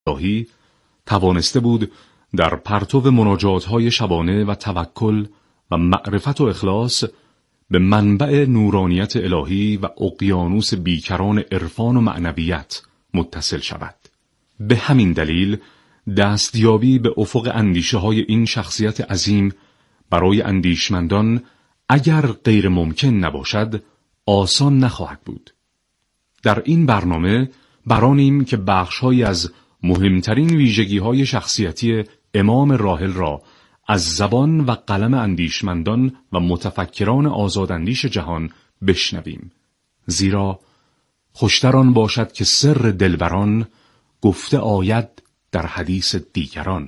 الهی توانسته بود در پرتو مناجات‌های شبانه و توکل و معرفت و اخلاص به منبع نورانیت الهی و اقیانوس بیکران عرفان و معنویت متصل شود. به همین دلیل دستیابی به افق اندیشه‌های این شخصیت عظیم برای اندیشمندان اگر غیر ممکن نباشد آسان نخواهد بود. در این برنامه برانیم که بخش‌هایی از مهمترین ویژگی‌های شخصیتی امام راحل را از زبان و قلم اندیشمندان و متفکران آزاداندیش جهان بشنویم، زیرا خوشتر آن باشد که سر دلبران گفته آید در حدیث دیگران.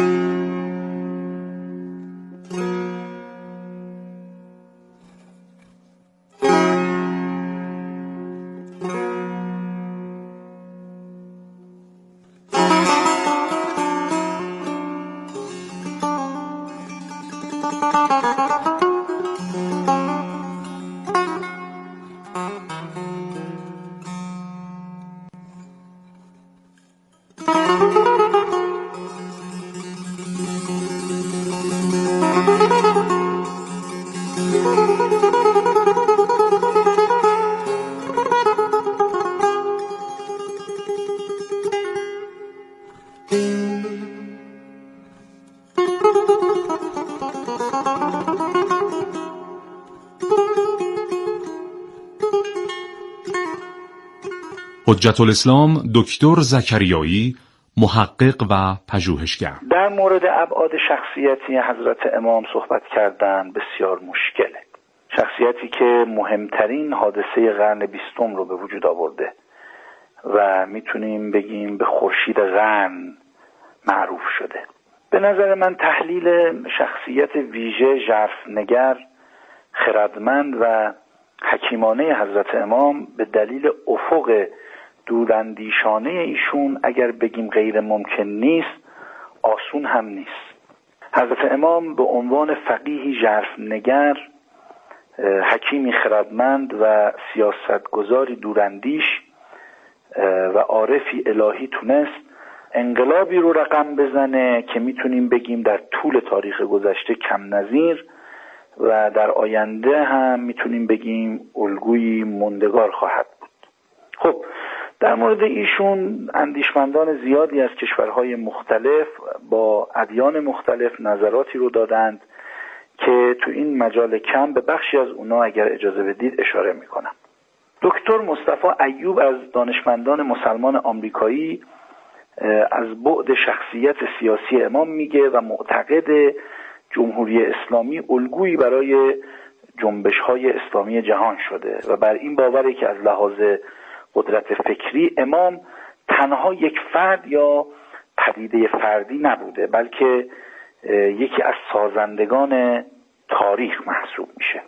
حجت الاسلام دکتر زکریایی، محقق و پژوهشگر. در مورد ابعاد شخصیتی حضرت امام صحبت کردن بسیار مشکله. شخصیتی که مهمترین حادثه قرن 20 رو به وجود آورده و میتونیم بگیم به خورشید قرن معروف شده. به نظر من تحلیل شخصیت ویژه، ژرفنگر، خردمند و حکیمانه حضرت امام به دلیل افق دوراندیشانه ایشون اگر بگیم غیر ممکن نیست، آسون هم نیست. حضرت امام به عنوان فقیهی ژرفنگر، حکیمی خردمند و سیاستگزاری دوراندیش و عارفی الهی تونست انقلابی رو رقم بزنه که میتونیم بگیم در طول تاریخ گذشته کم نظیر و در آینده هم میتونیم بگیم الگویی موندگار خواهد بود. خب در مورد ایشون اندیشمندان زیادی از کشورهای مختلف با ادیان مختلف نظراتی رو دادند که تو این مجال کم به بخشی از اونا اگر اجازه بدید اشاره میکنم. دکتر مصطفی ایوب از دانشمندان مسلمان آمریکایی از بعد شخصیت سیاسی امام میگه و معتقد جمهوری اسلامی الگویی برای جنبش‌های اسلامی جهان شده و بر این باوره که از لحاظ قدرت فکری امام تنها یک فرد یا پدیده فردی نبوده، بلکه یکی از سازندگان تاریخ محسوب میشه.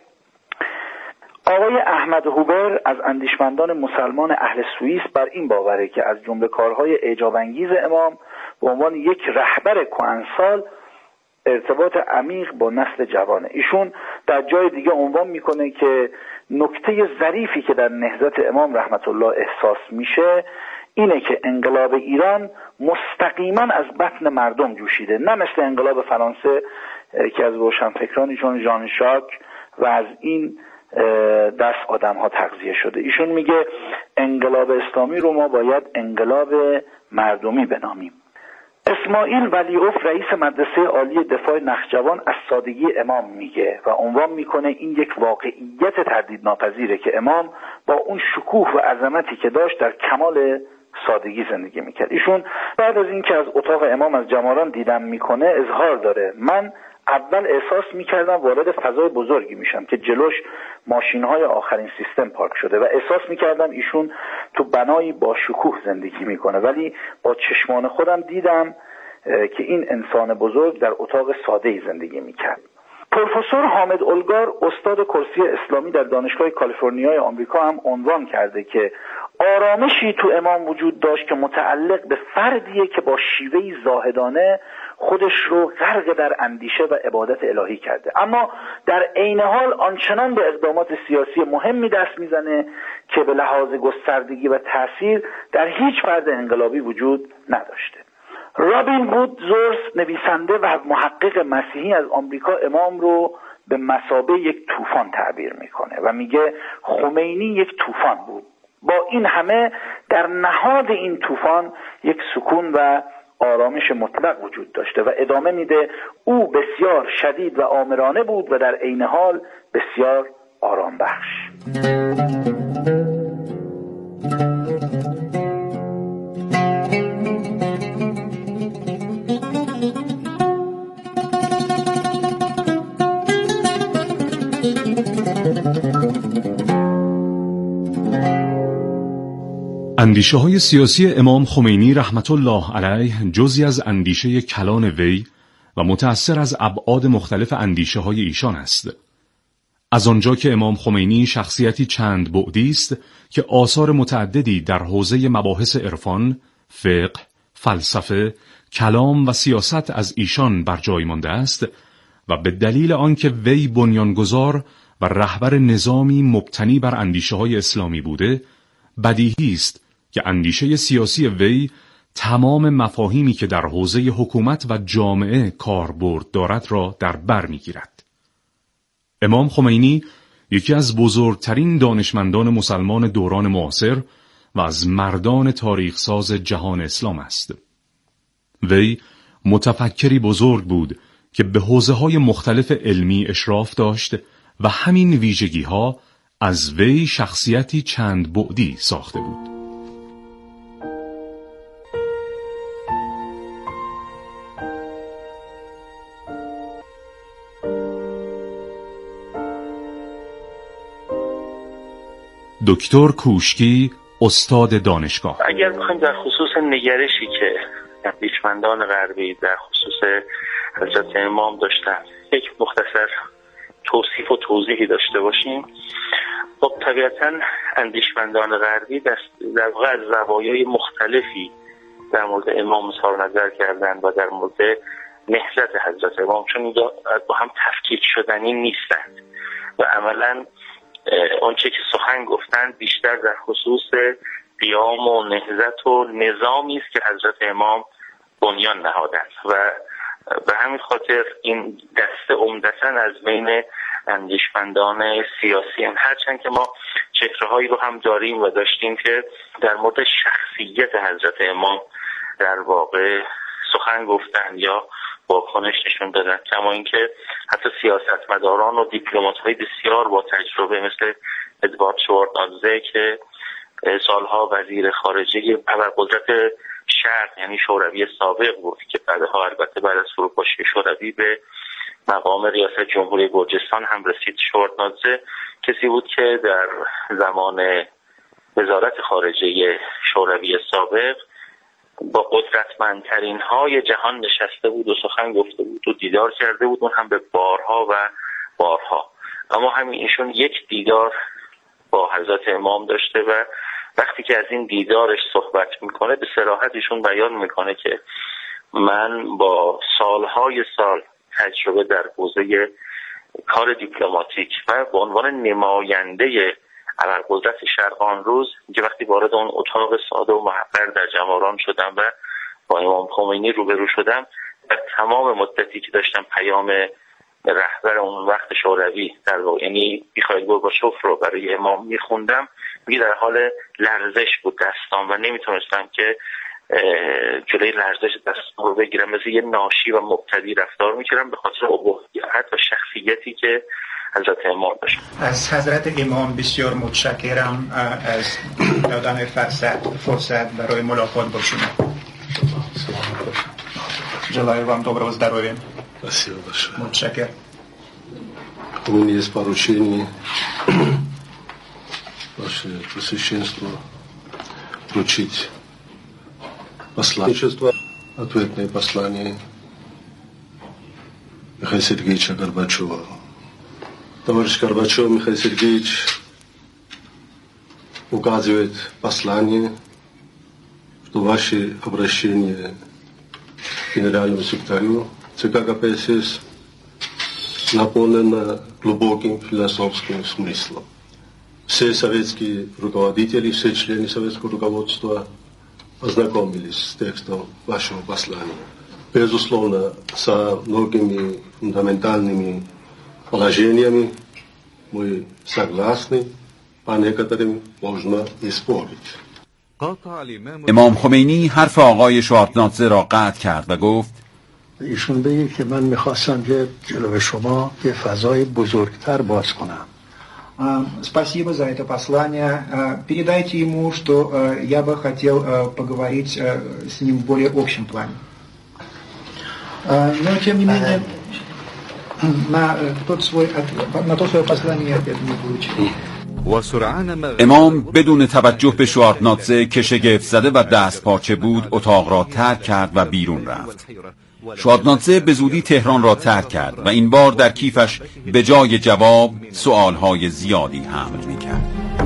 آقای احمد هوبر از اندیشمندان مسلمان اهل سوئیس بر این باوره که از جمله کارهای اعجاب انگیز امام به عنوان یک رهبر کهنسال ارتباط عمیق با نسل جوانه. ایشون در جای دیگه عنوان میکنه که نکته ظریفی که در نهضت امام رحمت الله احساس میشه اینه که انقلاب ایران مستقیما از بطن مردم جوشیده، نه مثل انقلاب فرانسه که از روشنفکرانی چون ژان ژاک و از این دست آدم ها تغذیه شده. ایشون میگه انقلاب اسلامی رو ما باید انقلاب مردمی بنامیم. اسماعیل ولیعرف رئیس مدرسه عالی دفاع نخجوان از سادگی امام میگه و عنوان میکنه این یک واقعیت تردید ناپذیره که امام با اون شکوه و عظمتی که داشت در کمال سادگی زندگی میکرد. ایشون بعد از اینکه از اتاق امام از جمالان دیدن میکنه اظهار داره: من اول احساس میکردم وارد فضای بزرگی میشم که جلوش ماشین‌های آخرین سیستم پارک شده و احساس میکردم ایشون تو بنایی با شکوه زندگی میکنه، ولی با چشمان خودم دیدم که این انسان بزرگ در اتاق ساده‌ای زندگی میکرد. پروفسور حامد الگار استاد کرسی اسلامی در دانشگاه کالیفرنیای آمریکا هم عنوان کرده که آرامشی تو امام وجود داشت که متعلق به فردیه که با شیوهی زاهدانه خودش رو غرق در اندیشه و عبادت الهی کرده، اما در عین حال آنچنان به اقدامات سیاسی مهمی دست میزنه که به لحاظ گستردگی و تأثیر در هیچ فرد انقلابی وجود نداشته. رابین وودزورث، نویسنده و محقق مسیحی از آمریکا، امام رو به مثابه یک طوفان تعبیر میکنه و میگه خمینی یک طوفان بود. با این همه در نهاد این طوفان یک سکون و آرامش مطلق وجود داشته و ادامه میده او بسیار شدید و آمرانه بود و در عین حال بسیار آرام بخش. اندیشه‌های سیاسی امام خمینی رحمت الله علیه جزئی از اندیشه کلان وی و متأثر از ابعاد مختلف اندیشه‌های ایشان است. از آنجا که امام خمینی شخصیتی چند بعدی است که آثار متعددی در حوزه مباحث عرفان، فقه، فلسفه، کلام و سیاست از ایشان بر جای مانده است و به دلیل آنکه وی بنیانگذار و رهبر نظامی مبتنی بر اندیشه‌های اسلامی بوده، بدیهی است که اندیشه سیاسی وی تمام مفاهیمی که در حوزه حکومت و جامعه کاربرد دارد را در بر می‌گیرد. امام خمینی یکی از بزرگترین دانشمندان مسلمان دوران معاصر و از مردان تاریخساز جهان اسلام است. وی متفکری بزرگ بود که به حوزه‌های مختلف علمی اشراف داشت و همین ویژگی‌ها از وی شخصیتی چند بعدی ساخته بود. دکتر کوشکی، استاد دانشگاه: اگر بخوایم در خصوص نگرشی که اندیشمندان غربی در خصوص حضرت امام داشتن یک مختصر توصیف و توضیحی داشته باشیم، خب طبیعتاً اندیشمندان غربی در واقع از زوایای مختلفی در مورد امام اظهار نظر کردن و در مورد نهضت حضرت امام، چون با هم تفکیک شدنی نیستند و عملاً آنچه که سخن گفتند بیشتر در خصوص قیام و نهضت و نظامی است که حضرت امام بنیان نهادند و به همین خاطر این دسته عمدتاً از بین اندیشمندان سیاسی هم، هرچند که ما چهره‌هایی رو هم داریم و داشتیم که در مورد شخصیت حضرت امام در واقع سخن گفتند یا واکنش نشون دادن، کما اینکه حتی سیاستمداران و دیپلمات‌های بسیار با تجربه مثل ادوارد شوارتنادزه که سالها وزیر خارجه ابرقدرت شرق یعنی شوروی سابق بود که بعدها البته بعد از فروپاشی شوروی به مقام ریاست جمهوری گرجستان هم رسید. شوارتنادزه کسی بود که در زمان وزارت خارجه شوروی سابق با قدرتمندترین های جهان نشسته بود و سخن گفته بود و دیدار کرده بود، اون هم به بارها و بارها. اما همین ایشون یک دیدار با حضرت امام داشته و وقتی که از این دیدارش صحبت میکنه به صراحت ایشون بیان میکنه که من با سالهای سال تجربه در حوزه کار دیپلماتیک و به عنوان نماینده ابرقدرت شرق آن روز که وقتی وارد اون اتاق ساده و محقر در جماران شدم و با امام خمینی روبرو شدم و تمام مدتی که داشتم پیام رهبر اون وقت شوروی در واقع یعنی میخائیل گورباچوف رو برای امام میخوندم، میگه در حال لرزش بود دستام و نمیتونستم که جلوی لرزش دستام رو بگیرم، مثل یه ناشی و مبتدی رفتار میکردم به خاطر ابهت و شخصیتی که حضرت امام داشت. از حضرت امام بسیار متشکرم از دادن فرصت برای ملاقات با شما. Желаю вам доброго здоровья. Спасибо большое. Мутшакер. У меня есть поручение Ваше Пресвященство вручить посланничество, ответное послание Михаила Сергеевича Горбачева. Товарищ Горбачев Михаил Сергеевич указывает послание, что ваше обращение к генеральному секретарю ЦК КПСС наполнено глубоким философским смыслом. Все советские руководители, все члены советского руководства ознакомились с текстом вашего послания. Безусловно, со многими фундаментальными положениями мы согласны, а некоторым можно и спорить. امام خمینی حرف آقای شوارتنادزه را قطع کرد و گفت ایشون بگه که من میخواستم که جلوی شما یه فضای بزرگتر باز کنم. Спасибо за это послание. Передайте ему, что я бы хотел поговорить с ним в более общем плане. Но тем не менее, на то свое послание я ответ не получил. امام بدون توجه به شوارتنادزه که شگفت زده و دست پاچه بود اتاق را ترک کرد و بیرون رفت. شوارتنادزه به زودی تهران را ترک کرد و این بار در کیفش به جای جواب سؤالهای زیادی حمل می‌کرد.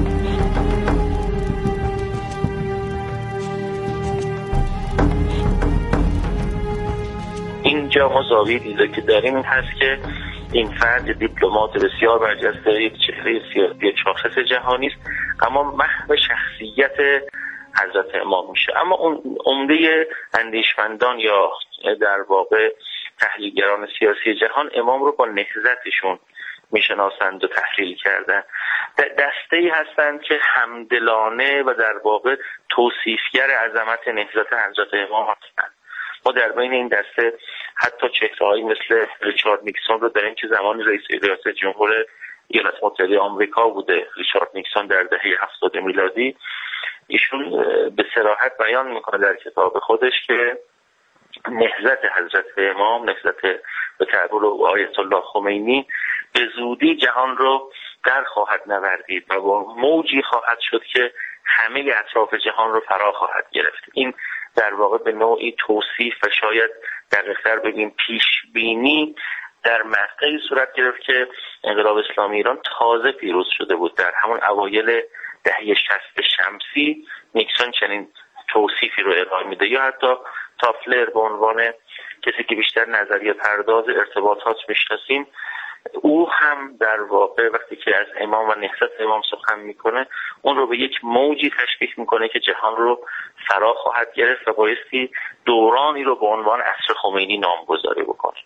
اینجا ما زاویه دیده که داریم این هست که این فرد دیپلمات بسیار برجسته، یک چهره سیاسی شاخص جهانی است، اما محو شخصیت حضرت امام میشه. اما اون عمده اندیشمندان یا در واقع تحلیلگران سیاسی جهان امام رو با نهضتشون میشناسند و تحلیل کردن. دسته‌ای هستند که همدلانه و در واقع توصیفگر عظمت نهضت حضرت امام هستند. ما در بین این دسته حتی چهره‌هایی مثل ریچارد نیکسون رو داریم که زمان ریاست جمهور ایالات متحده آمریکا بوده. ریچارد نیکسون در دهه 70 میلادی ایشون به صراحت بیان میکنه در کتاب خودش که نهضت حضرت امام، نهضت به تعبیر آیت الله خمینی به زودی جهان رو در خواهد نوردید و با موجی خواهد شد که همه اطراف جهان رو فرا خواهد گرفت. این در واقع به نوعی توصیف و شاید دقیق‌تر بگیم پیش بینی در مقطعی صورت گرفت که انقلاب اسلامی ایران تازه پیروز شده بود. در همون اوایل دهه 60 شمسی نیکسون چنین توصیفی رو ارائه میده، یا حتی تافلر به عنوان کسی که بیشتر نظریه پرداز ارتباطات میشناسیم، او هم در واقع وقتی که از امام و نهضت امام سخن میکنه اون رو به یک موجی تشبیه میکنه که جهان رو فرا خواهد گرفت و بایستی دورانی رو به عنوان عصر خمینی نامگذاری بکنه.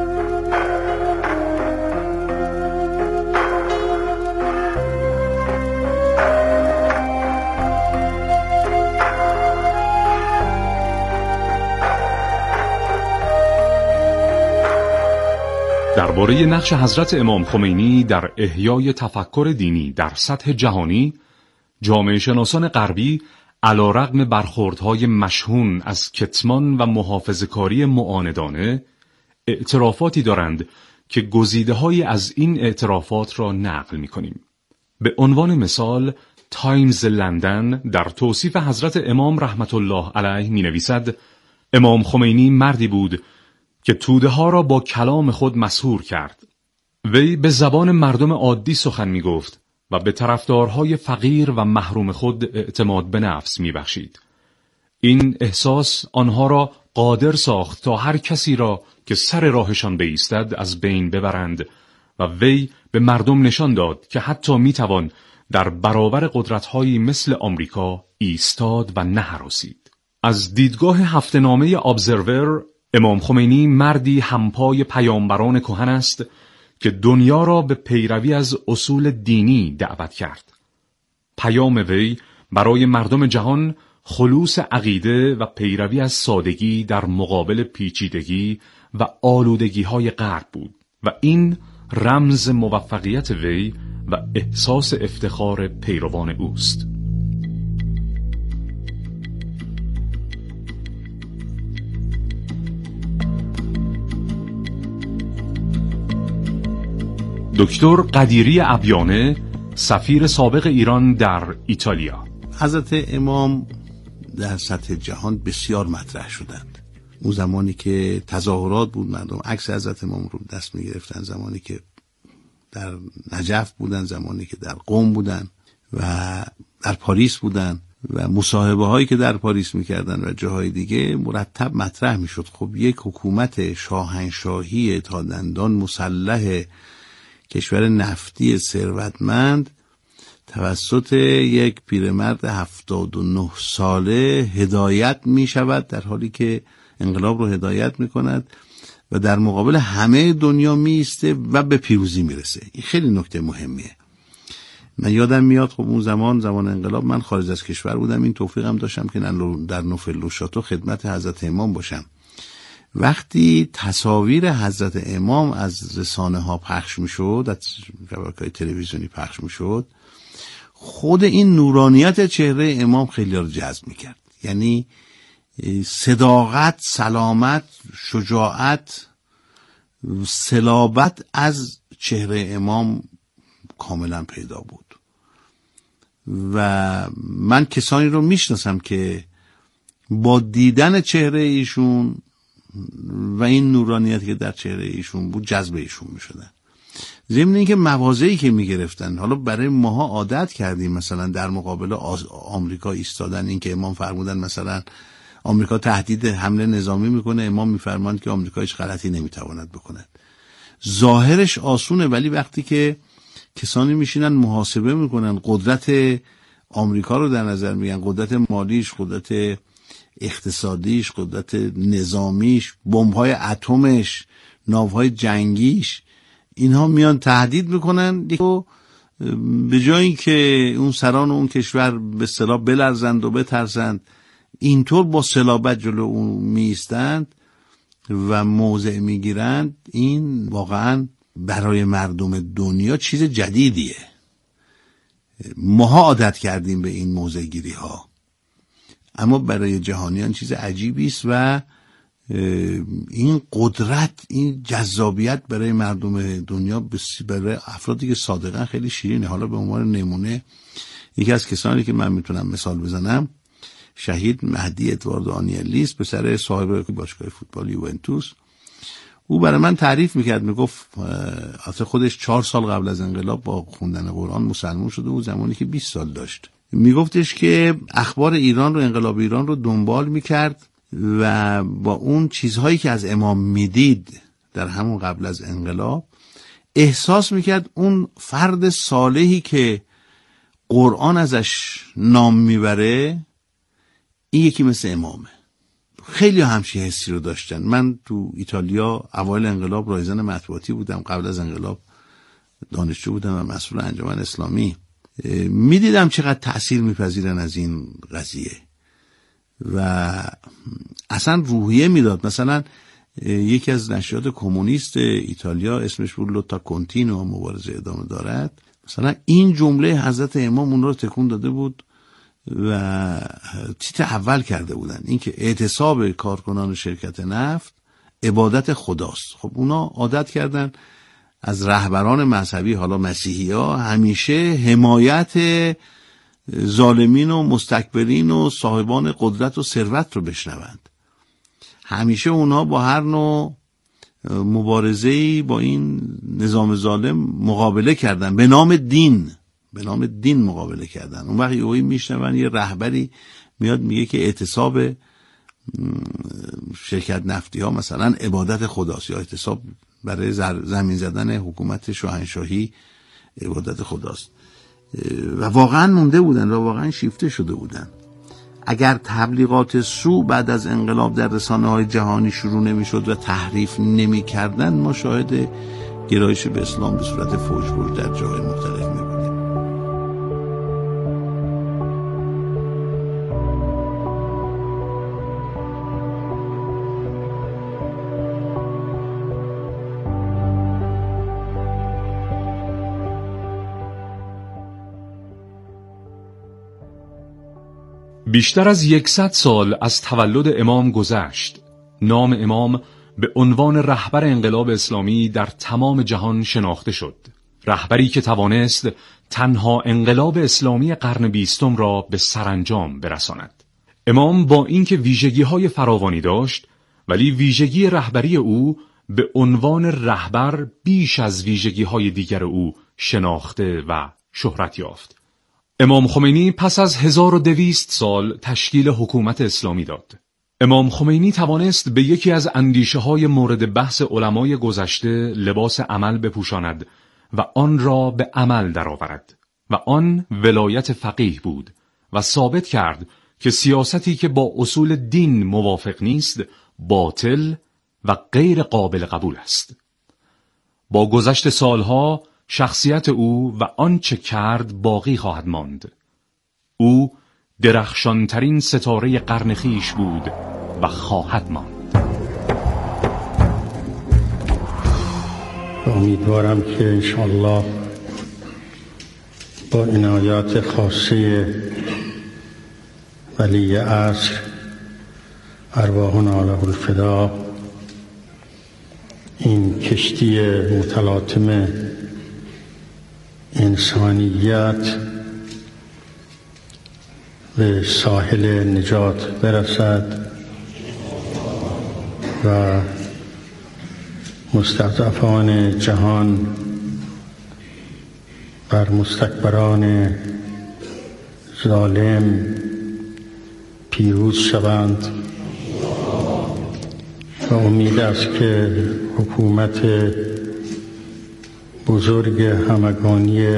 درباره نقش حضرت امام خمینی در احیای تفکر دینی در سطح جهانی، جامعه شناسان غربی علیرغم برخوردهای مشهون از کتمان و محافظه‌کاری معاندانه، اعترافاتی دارند که گزیده‌هایی از این اعترافات را نقل می‌کنیم. به عنوان مثال، تایمز لندن در توصیف حضرت امام رحمت الله علیه می‌نویسد: امام خمینی مردی بود که توده ها را با کلام خود مسحور کرد. وی به زبان مردم عادی سخن می گفت و به طرفدارهای فقیر و محروم خود اعتماد به نفس می بخشید. این احساس آنها را قادر ساخت تا هر کسی را که سر راهشان بایستد از بین ببرند و وی به مردم نشان داد که حتی می توان در برابر قدرت‌هایی مثل آمریکا ایستاد و نهراسید. از دیدگاه هفته‌نامه ابزرور، امام خمینی مردی همپای پیامبران کهن است که دنیا را به پیروی از اصول دینی دعوت کرد. پیام وی برای مردم جهان خلوص عقیده و پیروی از سادگی در مقابل پیچیدگی و آلودگی‌های غرب بود و این رمز موفقیت وی و احساس افتخار پیروان اوست. دکتر قدیری ابیانه، سفیر سابق ایران در ایتالیا: حضرت امام در سطح جهان بسیار مطرح شدند. اون زمانی که تظاهرات بود، مردم عکس حضرت امام رو دست می‌گرفتن، زمانی که در نجف بودن، زمانی که در قم بودن و در پاریس بودن و مصاحبه هایی که در پاریس میکردن و جاهای دیگه مرتب مطرح میشد. خب یک حکومت شاهنشاهی تا دندان مسلح کشور نفتی ثروتمند توسط یک پیرمرد 79 ساله هدایت می شود، در حالی که انقلاب رو هدایت می کند و در مقابل همه دنیا می ایسته و به پیروزی می رسه. این خیلی نکته مهمیه. من یادم میاد خب اون زمان انقلاب من خارج از کشور بودم، این توفیقم داشتم که در نوفل شاتو خدمت حضرت امام باشم. وقتی تصاویر حضرت امام از رسانه ها پخش می شد، از شبکه‌های تلویزیونی پخش می شد، خود این نورانیت چهره امام خیلی رو جذب میکرد. یعنی صداقت، سلامت، شجاعت، صلابت از چهره امام کاملا پیدا بود. و من کسانی رو میشناسم که با دیدن چهره ایشون و این نورانیت که در چهره ایشون بود جذب ایشون میشدن. ضمن اینکه مواضعی که میگرفتن، حالا برای ماها عادت کردیم مثلا در مقابل آمریکا ایستادن، این که امام فرمودن مثلا آمریکا تهدید حمله نظامی میکنه، امام میفرماند که آمریکا هیچ غلطی نمیتواند بکند. ظاهرش آسونه، ولی وقتی که کسانی میشینن محاسبه میکنن، قدرت آمریکا رو در نظر میگن، قدرت مالیش، قدرت اقتصادیش، قدرت نظامیش، بمب‌های اتمش، ناوهای جنگیش، اینها میان تهدید میکنن به جایی که اون سران اون کشور به اصطلاح بلرزند و بترسند، اینطور با صلابت جلو اون میایستند و موضع میگیرند. این واقعا برای مردم دنیا چیز جدیدیه. ماها عادت کردیم به این موضع گیری ها، اما برای جهانیان چیز عجیبی است و این قدرت، این جذابیت برای مردم دنیا، برای افرادی که صادقا خیلی شیرینه. حالا به عنوان نمونه یکی از کسانی که من میتونم مثال بزنم شهید مهدی ادوارد آنیلیس، پسر صاحب باشگاه فوتبال یوونتوس. او برای من تعریف میکرد، میگفت البته خودش 4 سال قبل از انقلاب با خوندن قرآن مسلمان شده بود، زمانی که 20 سال داشت. میگفتش که اخبار ایران رو، انقلاب ایران رو دنبال میکرد و با اون چیزهایی که از امام میدید در همون قبل از انقلاب احساس میکرد اون فرد صالحی که قرآن ازش نام میبره این یکی مثل امامه. خیلی همچین حسی رو داشتن. من تو ایتالیا اوایل انقلاب رایزن مطبوعاتی بودم، قبل از انقلاب دانشجو بودم و مسئول انجمن اسلامی. میدیدم چقدر تأثیر میپذیرن از این قضیه و اصلا روحیه میداد. مثلا یکی از نشریات کمونیست ایتالیا اسمش بود لوتا کنتینو، مبارزه ادامه دارد، مثلا این جمله حضرت امام اون رو تکون داده بود و تیتر اول کرده بودن، این که اعتصاب کارکنان شرکت نفت عبادت خداست. خب اونا عادت کردن از رهبران مذهبی، حالا مسیحی ها، همیشه حمایت ظالمین و مستکبرین و صاحبان قدرت و ثروت رو بشنوند. همیشه اونها با هر نوع مبارزه‌ای با این نظام ظالم مقابله کردن، به نام دین مقابله کردن. اون وقت یهویی میشنون یه رهبری میاد میگه که اعتصاب شرکت نفتی ها مثلا عبادت خداست، یا اعتصاب برای زمین زدن حکومت شاهنشاهی عبادت خداست. و واقعا مونده بودن و واقعا شیفته شده بودن. اگر تبلیغات سو بعد از انقلاب در رسانه‌های جهانی شروع نمی‌شد و تحریف نمی‌کردن، ما شاهد گرایش به اسلام به صورت فوج در جاهای مختلف می‌بودیم. بیشتر از 100 سال از تولد امام گذشت. نام امام به عنوان رهبر انقلاب اسلامی در تمام جهان شناخته شد. رهبری که توانست تنها انقلاب اسلامی قرن 20 را به سرانجام برساند. امام با اینکه ویژگی‌های فراوانی داشت، ولی ویژگی رهبری او به عنوان رهبر بیش از ویژگی‌های دیگر او شناخته و شهرت یافت. امام خمینی پس از 1200 سال تشکیل حکومت اسلامی داد. امام خمینی توانست به یکی از اندیشه‌های مورد بحث علمای گذشته لباس عمل بپوشاند و آن را به عمل درآورد و آن ولایت فقیه بود و ثابت کرد که سیاستی که با اصول دین موافق نیست باطل و غیر قابل قبول است. با گذشت سالها شخصیت او و آنچه کرد باقی خواهد ماند. او درخشانترین ستاره قرن خویش بود و خواهد ماند. امیدوارم که انشاءالله با عنایات خاصه ولی عصر ارواحنا له الفدا این کشتی متلاطم انسانیت به ساحل نجات برسد و مستضعفان جهان بر مستکبران ظالم پیروز شوند و امید است که حکومت بزرگ همگانی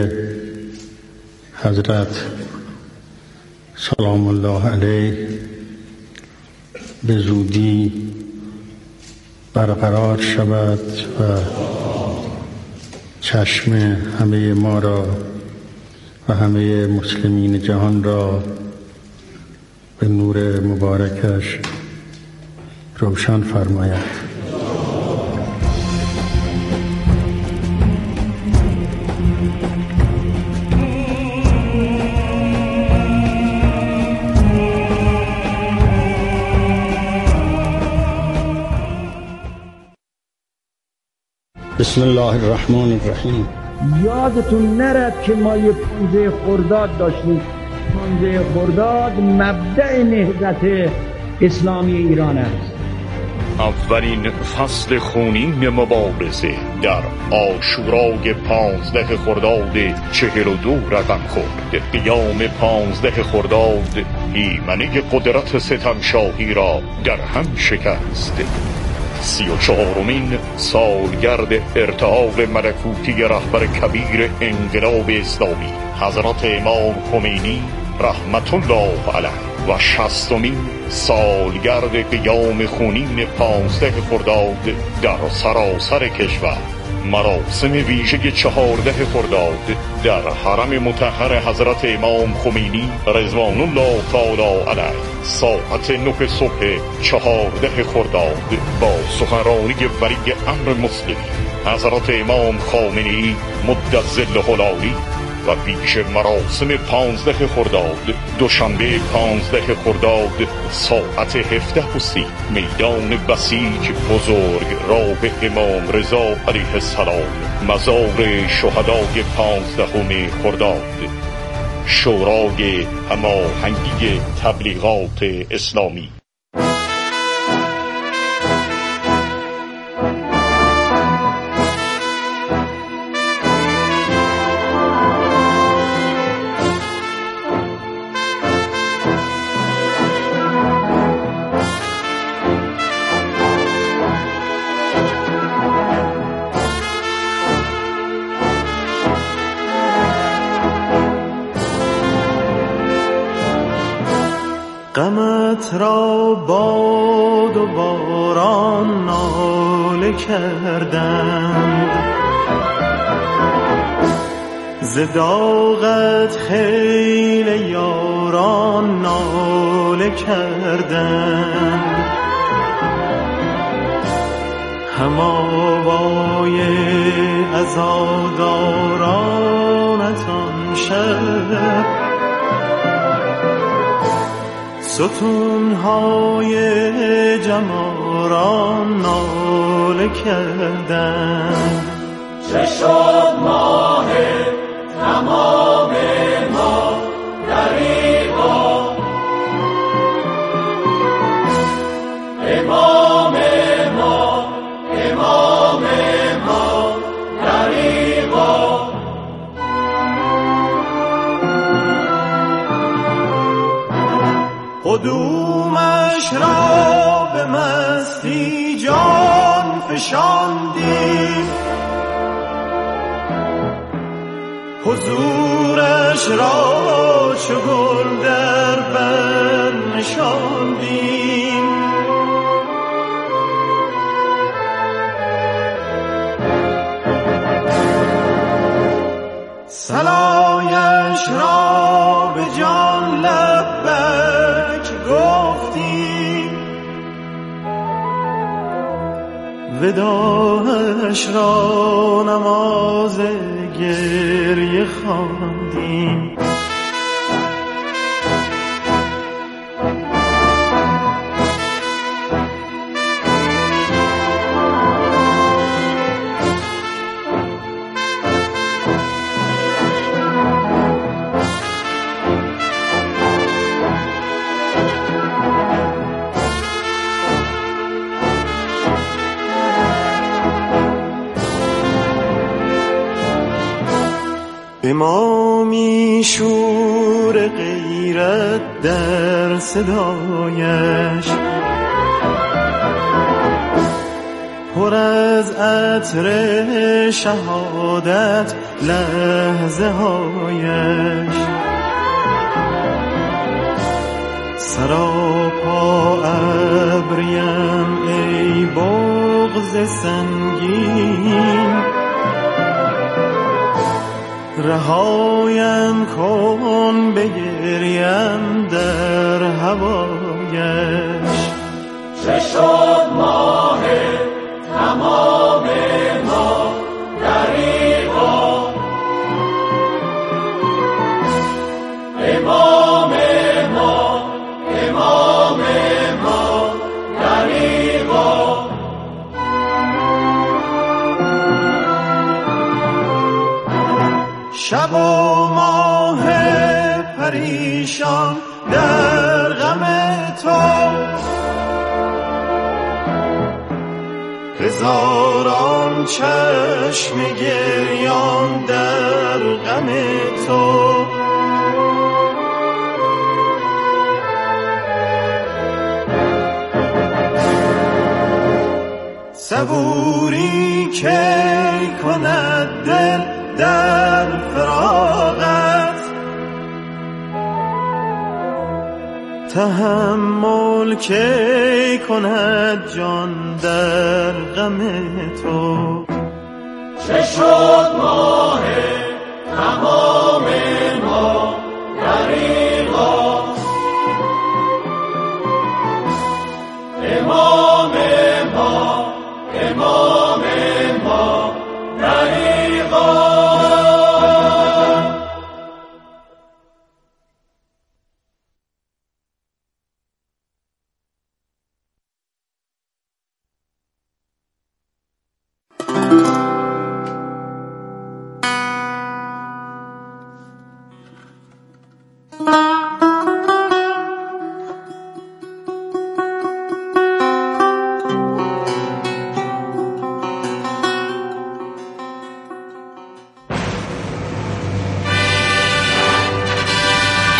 حضرت سلام الله علیه به زودی برقرار شود و چشم همه ما را و همه مسلمین جهان را به نور مبارکش روشن فرماید. بسم الله الرحمن الرحیم. یادتون نرد که ما یه 15 خرداد داشتیم. 15 خرداد مبدأ نهضت اسلامی ایران است. اولین فصل خونین مبارزه در عاشورای 15 خرداد 42 رقم خورد. قیام 15 خرداد ایمنی قدرت ستمشاهی را در هم شکست. 34مین سالگرد ارتحال ملکوتی رهبر کبیر انقلاب اسلامی حضرت امام خمینی رحمت الله علیه و 60مین سالگرد قیام خونین 15 خرداد در سراسر کشور. مراسم ویژه 14 خرداد در حرم مطهر حضرت امام خمینی رضوان الله تعالی علیه ساعت 9 صبح 14 خرداد با سخنرانی ولی امر مسلمی حضرت امام خامنه‌ای مد ظله العالی و پیش مراسم 15 خرداد دوشنبه 15 خرداد ساعت 17:30 میدان بسیج بزرگ راه امام رضا علیه السلام مزار شهدای 15 خرداد. شورای هماهنگی تبلیغات اسلامی. غمت را باد و باران ناله کردند، ز داغت خیل یاران ناله کردند. هم آوای عزادارانت آن شب ستونهای جماران ناله کردند. چه شد ماه تمام ما دریغا، امام ما امام ما دریغا. را به مستی جان فشاندیم، حضورش را چو گل در بر نشاندیم. صلایش را به جان لبک گفتیم، وداعش را نماز گریه خواندیم. امامی شور غیرت در صدایش، پر از عطر شهادت لحظه هایش، سراپا ابریم ای بغض سنگین، رهایم کن بگریم در هوایش. چه شد ماه تمام ما دریغا، امام ما امام ما دریغا. شب و ماه پریشان در غم تو، هزاران چشم گریان در غم تو. صبوری کی کند دل در فراغت، تحمل کی کند جان در غم تو. چه شد ماه تمام ما